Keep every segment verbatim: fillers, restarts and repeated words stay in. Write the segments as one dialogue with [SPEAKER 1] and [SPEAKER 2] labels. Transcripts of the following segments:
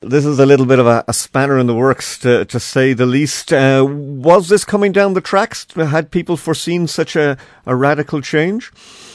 [SPEAKER 1] this is a little bit of a, a spanner in the works, to, to say the least. Uh, was this coming down the tracks? Had people foreseen such a, a radical change?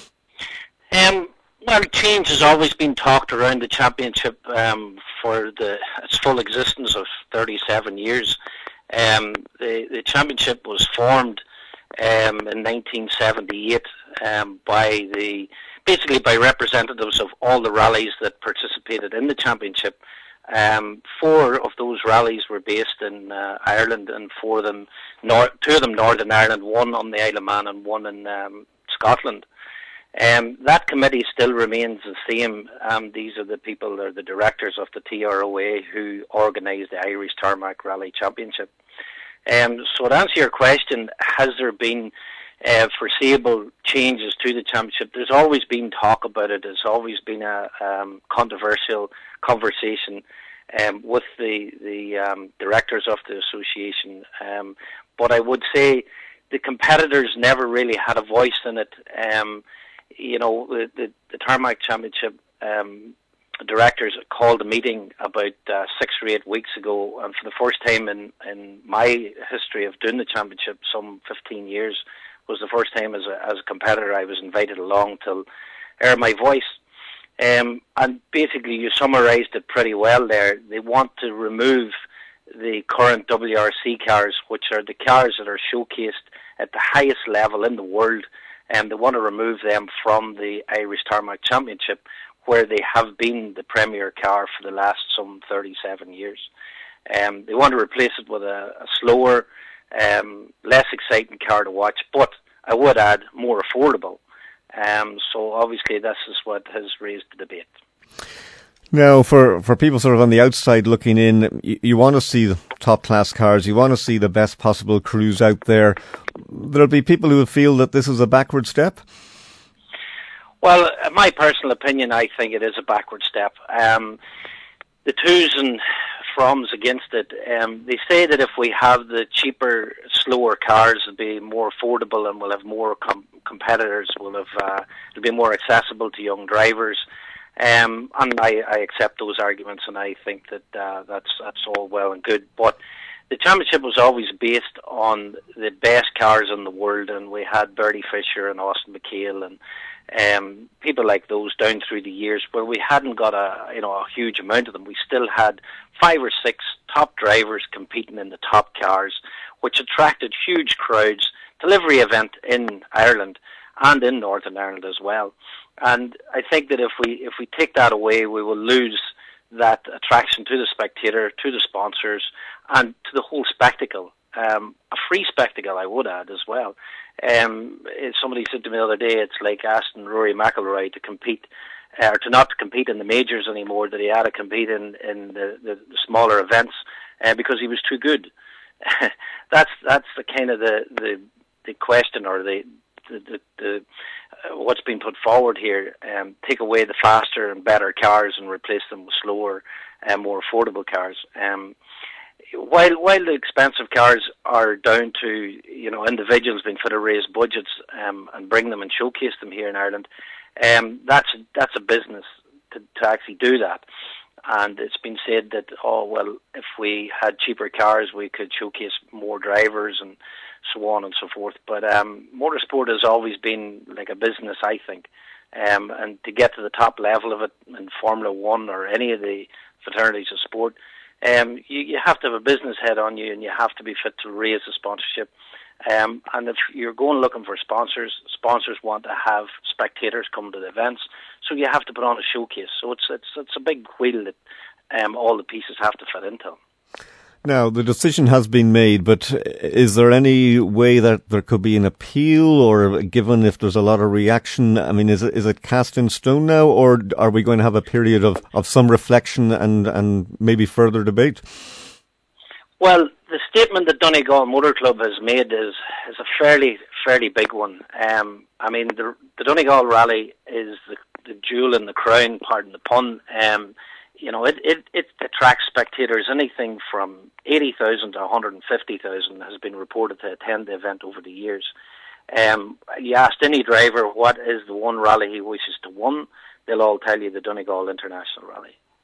[SPEAKER 2] Um, well, change has always been talked around the championship um, for the its full existence of thirty-seven years. Um, the, the championship was formed um, in nineteen seventy-eight um, by the basically by representatives of all the rallies that participated in the championship. Um, four of those rallies were based in uh, Ireland, and four of them, nor- two of them Northern Ireland, one on the Isle of Man and one in um, Scotland. Um, that committee still remains the same. Um, these are the people, they're the directors of the T R O A who organised the Irish Tarmac Rally Championship. Um, so to answer your question, has there been uh, foreseeable changes to the championship? There's always been talk about it. There's always been a um, controversial conversation um, with the, the um, directors of the association. Um, but I would say the competitors never really had a voice in it. Um, You know, the, the, the Tarmac Championship um, directors called a meeting about uh, six or eight weeks ago, and for the first time in, in my history of doing the championship, some fifteen years, was the first time as a, as a competitor I was invited along to air my voice. Um, and basically, you summarised it pretty well there. They want to remove the current W R C cars, which are the cars that are showcased at the highest level in the world, and they want to remove them from the Irish Tarmac Championship, where they have been the premier car for the last some thirty-seven years. Um, they want to replace it with a, a slower, um, less exciting car to watch, but I would add more affordable. Um, so obviously this is what has raised the debate.
[SPEAKER 1] Now, for, for people sort of on the outside looking in, you, you want to see the top-class cars, you want to see the best possible crews out there. There'll be people who will feel that this is a backward step?
[SPEAKER 2] Well, in my personal opinion, I think it is a backward step. Um, the twos and froms against it, um, they say that if we have the cheaper, slower cars, it'll be more affordable and we'll have more com- competitors, we'll have, uh, it'll be more accessible to young drivers. Um, and I, I accept those arguments, and I think that uh, that's that's all well and good. But the championship was always based on the best cars in the world, and we had Bertie Fisher and Austin McHale and um, people like those down through the years, where we hadn't got a you know a huge amount of them. We still had five or six top drivers competing in the top cars, which attracted huge crowds to every event in Ireland and in Northern Ireland as well. And I think that if we if we take that away, we will lose that attraction to the spectator, to the sponsors, and to the whole spectacle. Um, a free spectacle, I would add, as well. Um, somebody said to me the other day, it's like asking Rory McIlroy to compete, uh, or to not to compete in the majors anymore, that he had to compete in, in the, the, the smaller events uh, because he was too good. that's that's the kind of the, the, the question, or the the, the, the uh, what's been put forward here. Um, take away the faster and better cars and replace them with slower and more affordable cars. Um, while while the expensive cars are down to you know individuals being fit to raise budgets um, and bring them and showcase them here in Ireland, um, that's that's a business to, to actually do that. And it's been said that, oh, well, if we had cheaper cars, we could showcase more drivers and so on and so forth. But um, motorsport has always been like a business, I think. Um, and to get to the top level of it in Formula One or any of the fraternities of sport, um, you, you have to have a business head on you, and you have to be fit to raise the sponsorship. Um, and if you're going looking for sponsors, sponsors want to have spectators come to the events, so you have to put on a showcase. So it's it's it's a big wheel that um, all the pieces have to fit into.
[SPEAKER 1] Now, the decision has been made, but is there any way that there could be an appeal, or given if there's a lot of reaction, I mean, is it is it cast in stone now, or are we going to have a period of, of some reflection and, and maybe further debate?
[SPEAKER 2] Well, the statement that Donegal Motor Club has made is is a fairly fairly big one. Um, I mean, the, the Donegal Rally is the, the jewel in the crown, pardon the pun. Um, you know, it, it, it attracts spectators. Anything from eighty thousand to one hundred fifty thousand has been reported to attend the event over the years. Um, you asked any driver what is the one rally he wishes to win, they'll all tell you the Donegal International Rally.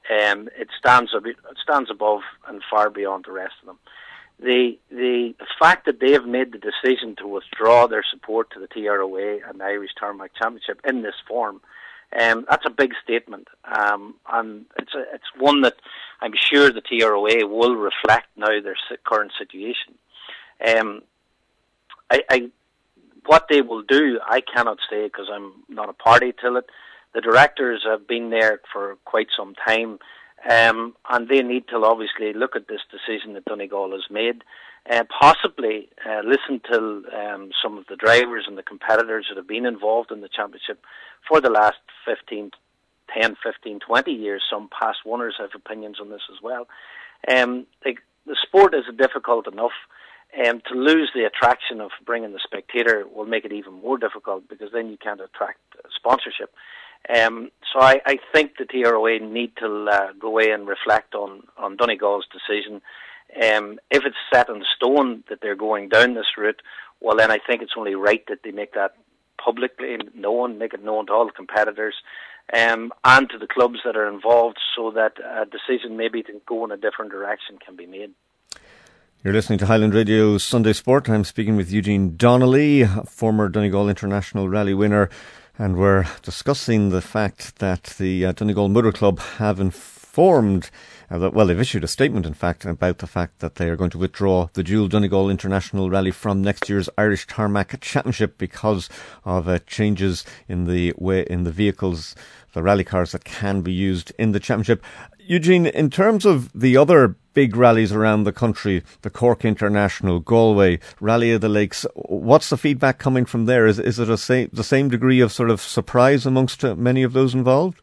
[SPEAKER 2] Um, it stands ab- it stands above and far beyond the rest of them. The the fact that they have made the decision to withdraw their support to the T R O A and the Irish Tarmac Championship in this form, um, that's a big statement, um, and it's a, it's one that I'm sure the T R O A will reflect now their current situation. Um, I, I what they will do, I cannot say because I'm not a party to it. The directors have been there for quite some time. Um, and they need to obviously look at this decision that Donegal has made, uh, possibly uh, listen to um, some of the drivers and the competitors that have been involved in the championship for the last fifteen, ten, fifteen, twenty years. Some past winners have opinions on this as well. Um, the, the sport is difficult enough. Um, to lose the attraction of bringing the spectator will make it even more difficult because then you can't attract sponsorship. Um, so I, I think the T R O A need to uh, go away and reflect on, on Donegal's decision. Um, if it's set in stone that they're going down this route, well then I think it's only right that they make that publicly known, make it known to all the competitors um, and to the clubs that are involved so that a decision maybe to go in a different direction can be made.
[SPEAKER 1] You're listening to Highland Radio Sunday Sport. I'm speaking with Eugene Donnelly, former Donegal International Rally winner. And we're discussing the fact that the uh, Donegal Motor Club have informed, uh, that, well, they've issued a statement, in fact, about the fact that they are going to withdraw the dual Donegal International Rally from next year's Irish Tarmac Championship because of uh, changes in the way in the vehicles, the rally cars that can be used in the championship. Eugene, in terms of the other big rallies around the country, the Cork International, Galway, Rally of the Lakes, what's the feedback coming from there? Is is it a same, the same degree of sort of surprise amongst uh, many of those involved?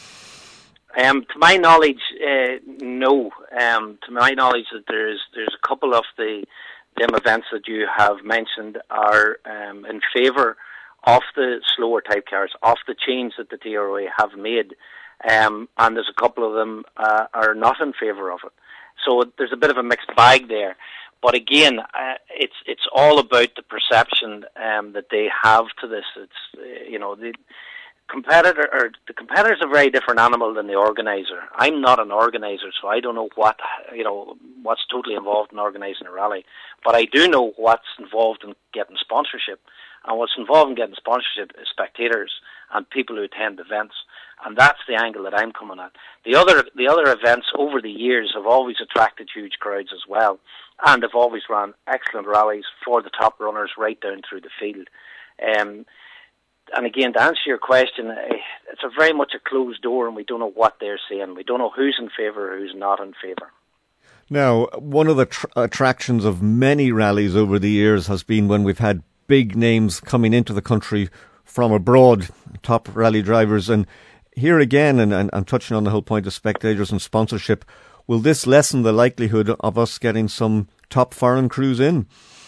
[SPEAKER 2] Um, to my knowledge, uh, no. Um, to my knowledge, that there's there's a couple of the them events that you have mentioned are um, in favour of the slower type cars, of the change that the T R O A have made. Um, and there's a couple of them uh, are not in favour of it. So there's a bit of a mixed bag there. But again, uh, it's it's all about the perception um, that they have to this. It's uh, you know the competitor or the competitor is a very different animal than the organizer. I'm not an organizer, so I don't know what you know what's totally involved in organising a rally. But I do know what's involved in getting sponsorship, and what's involved in getting sponsorship is spectators and people who attend events. And that's the angle that I'm coming at. The other the other events over the years have always attracted huge crowds as well, and have always run excellent rallies for the top runners right down through the field. Um, and again, to answer your question, it's a very much a closed door, and we don't know what they're saying. We don't know who's in favour, who's not in favour.
[SPEAKER 1] Now, one of the tr- attractions of many rallies over the years has been when we've had big names coming into the country from abroad, top rally drivers, and here again, and, and I'm touching on the whole point of spectators and sponsorship, will this lessen the likelihood of us getting some top foreign crews in?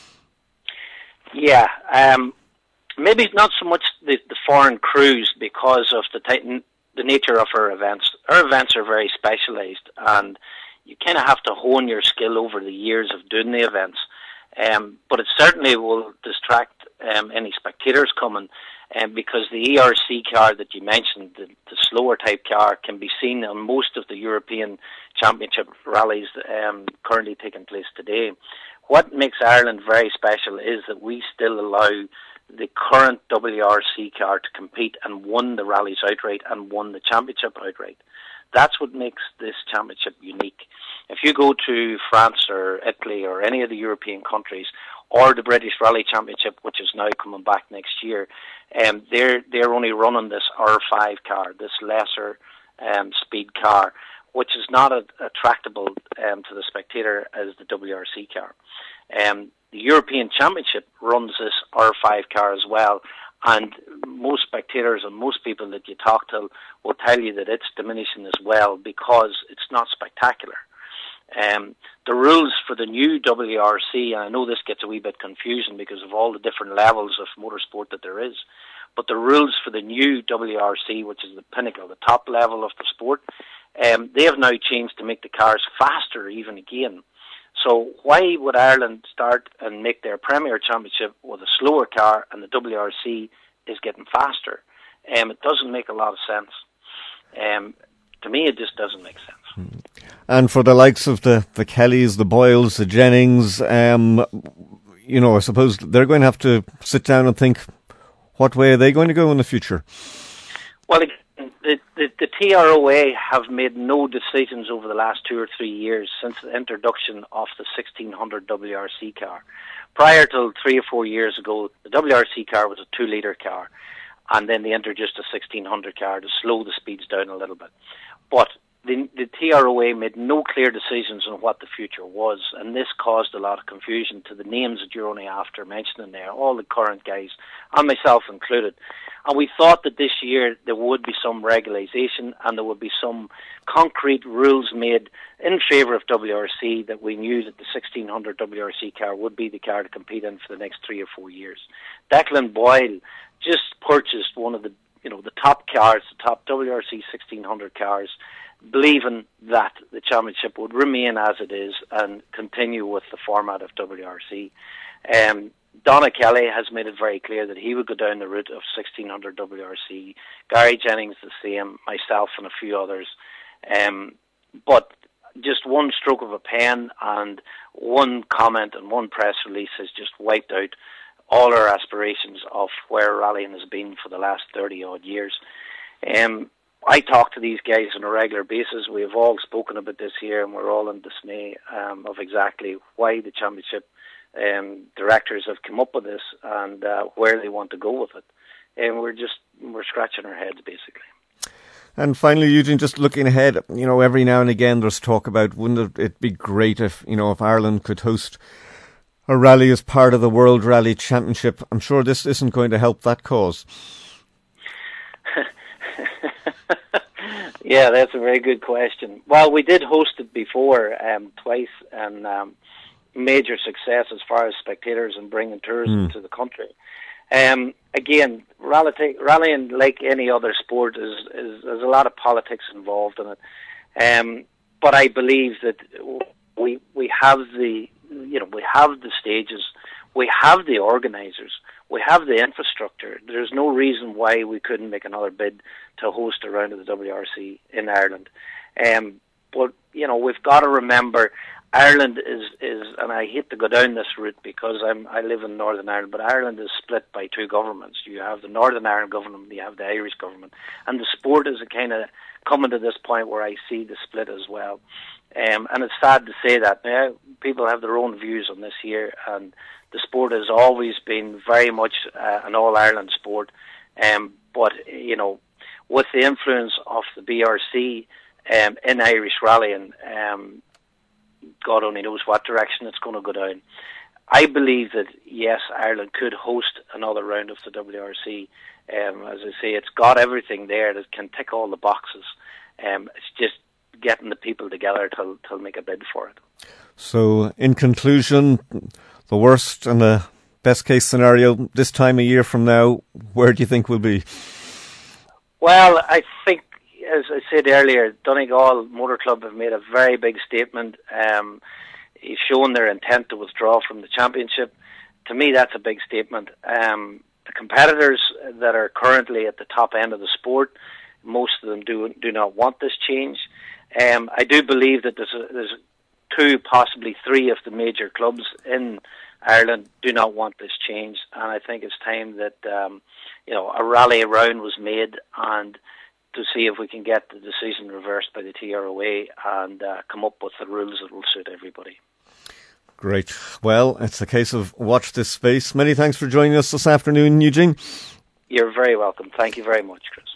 [SPEAKER 2] Yeah, um, maybe not so much the, the foreign crews because of the t- the nature of our events. Our events are very specialised, and you kind of have to hone your skill over the years of doing the events. Um, but it certainly will distract um, any spectators coming. Um, because the E R C car that you mentioned, the, the slower type car, can be seen on most of the European Championship rallies um, currently taking place today. What makes Ireland very special is that we still allow the current W R C car to compete and won the rallies outright and won the championship outright. That's what makes this championship unique. If you go to France or Italy or any of the European countries, or the British Rally Championship, which is now coming back next year, um, they're they're only running this R five car, this lesser um, speed car, which is not a, attractable um, to the spectator as the W R C car. Um, the European Championship runs this R five car as well, and most spectators and most people that you talk to will tell you that it's diminishing as well because it's not spectacular. Um, the rules for the new W R C, and I know this gets a wee bit confusing because of all the different levels of motorsport that there is, but the rules for the new W R C, which is the pinnacle, the top level of the sport, um, they have now changed to make the cars faster even again. So why would Ireland start and make their Premier Championship with a slower car and the W R C is getting faster? Um, it doesn't make a lot of sense. Um, To me, it just doesn't make sense.
[SPEAKER 1] Mm. And for the likes of the, the Kellys, the Boyles, the Jennings, um, you know, I suppose they're going to have to sit down and think, what way are they going to go in the future?
[SPEAKER 2] Well, the, the, the T R O A have made no decisions over the last two or three years since the introduction of the sixteen hundred W R C car. Prior to three or four years ago, the W R C car was a two-litre car, and then they introduced a sixteen hundred car to slow the speeds down a little bit. But the, the T R O A made no clear decisions on what the future was, and this caused a lot of confusion to the names that you're only after mentioning there, all the current guys, and myself included. And we thought that this year there would be some regularization and there would be some concrete rules made in favour of W R C, that we knew that the sixteen hundred W R C car would be the car to compete in for the next three or four years. Declan Boyle just purchased one of the, you know, the top cars, the top W R C sixteen hundred cars, believing that the championship would remain as it is and continue with the format of W R C. Um, Donna Kelly has made it very clear that he would go down the route of sixteen hundred W R C. Gary Jennings the same, myself and a few others. Um, but just one stroke of a pen and one comment and one press release has just wiped out all our aspirations of where rallying has been for the last thirty odd years. Um, I talk to these guys on a regular basis. We have all spoken about this here, and we're all in dismay um, of exactly why the championship um, directors have come up with this and uh, where they want to go with it. And we're just we're scratching our heads basically.
[SPEAKER 1] And finally, Eugene, just looking ahead, you know, every now and again there's talk about, wouldn't it be great if, you know, if Ireland could host a rally as part of the World Rally Championship? I'm sure this isn't going to help that cause.
[SPEAKER 2] Yeah, that's a very good question. Well, we did host it before, um, twice, and um, major success as far as spectators and bringing tourism mm. to the country. Um, again, rally, rallying, like any other sport, is, is there's a lot of politics involved in it. Um, but I believe that we we have the you know we have the stages, we have the organisers, we have the infrastructure. There's no reason why we couldn't make another bid to host a round of the W R C in Ireland. Um, but you know we've got to remember, Ireland is, is, and I hate to go down this route because I'm, I live in Northern Ireland, but Ireland is split by two governments. You have the Northern Ireland government, you have the Irish government, and the sport is a kind of coming to this point where I see the split as well. Um, and it's sad to say that. Now, people have their own views on this here, and the sport has always been very much uh, an all-Ireland sport. Um, but, you know, with the influence of the B R C um, in Irish rallying, um, God only knows what direction it's going to go down. I believe that, yes, Ireland could host another round of the W R C. Um, as I say, it's got everything there that can tick all the boxes. Um, it's just getting the people together to, to make a bid for it. So,
[SPEAKER 1] in conclusion, the worst and the best case scenario this time a year from now, where do you think we'll be?
[SPEAKER 2] Well, I think, as I said earlier, Donegal Motor Club have made a very big statement. Um, it's shown their intent to withdraw from the championship. To me, that's a big statement. Um, the competitors that are currently at the top end of the sport, most of them do do not want this change. Um, I do believe that there's, a, there's two, possibly three of the major clubs in Ireland do not want this change, and I think it's time that um, you know a rally round was made and to see if we can get the decision reversed by the T R O A and uh, come up with the rules that will suit everybody.
[SPEAKER 1] Great. Well, it's a case of watch this space. Many thanks for joining us this afternoon, Eugene.
[SPEAKER 2] You're very welcome. Thank you very much, Chris.